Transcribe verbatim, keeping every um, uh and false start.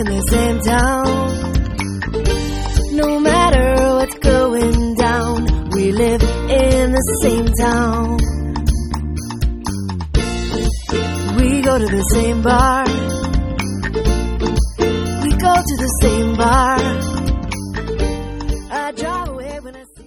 in the same town. No matter what's going down, we live in the same town. We go to the same bar. We go to the same bar.